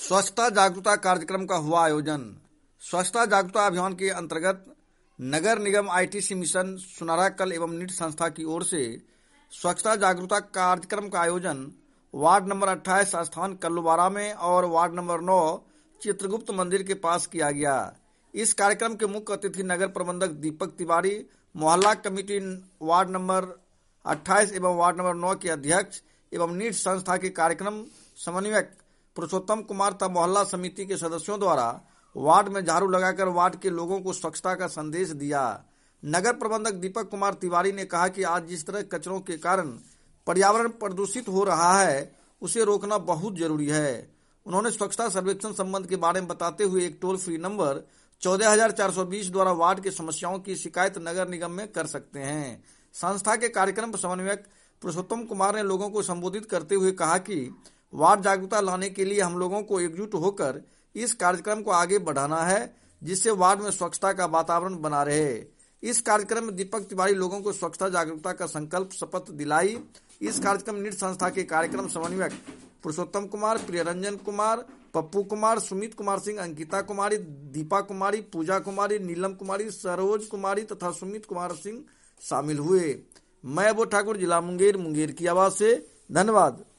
स्वच्छता जागरूकता कार्यक्रम का हुआ आयोजन। स्वच्छता जागरूकता अभियान के अंतर्गत नगर निगम आईटीसी मिशन सुनाराकल एवं नीट संस्था की ओर से स्वच्छता जागरूकता कार्यक्रम का आयोजन वार्ड नंबर 28 स्थान कल्लूबारा में और वार्ड नंबर 9 चित्रगुप्त मंदिर के पास किया गया। इस कार्यक्रम के मुख्य अतिथि नगर प्रबंधक दीपक तिवारी, मोहल्ला कमेटी वार्ड नंबर 28 एवं वार्ड नंबर 9 के अध्यक्ष एवं नीट संस्था के कार्यक्रम समन्वयक पुरुषोत्तम कुमार तथा मोहल्ला समिति के सदस्यों द्वारा वार्ड में झाड़ू लगाकर वार्ड के लोगों को स्वच्छता का संदेश दिया। नगर प्रबंधक दीपक कुमार तिवारी ने कहा कि आज जिस तरह कचरों के कारण पर्यावरण प्रदूषित हो रहा है उसे रोकना बहुत जरूरी है। उन्होंने स्वच्छता सर्वेक्षण संबंध के बारे में बताते हुए एक टोल फ्री नंबर 14420 द्वारा वार्ड की समस्याओं की शिकायत नगर निगम में कर सकते हैं। संस्था के कार्यक्रम समन्वयक पुरुषोत्तम कुमार ने लोगों को संबोधित करते हुए कहा कि वार्ड जागरूकता लाने के लिए हम लोगों को एकजुट होकर इस कार्यक्रम को आगे बढ़ाना है, जिससे वार्ड में स्वच्छता का वातावरण बना रहे। इस कार्यक्रम में दीपक तिवारी लोगों को स्वच्छता जागरूकता का संकल्प शपथ दिलाई। इस कार्यक्रम नीट संस्था के कार्यक्रम समन्वयक पुरुषोत्तम कुमार, प्रियरंजन कुमार, पप्पू कुमार, सुमित कुमार सिंह, अंकिता कुमारी, दीपा कुमारी, पूजा कुमारी, नीलम कुमारी, सरोज कुमारी तथा सुमित कुमार सिंह शामिल हुए। मैं अबू ठाकुर, जिला मुंगेर की आवाज से धन्यवाद।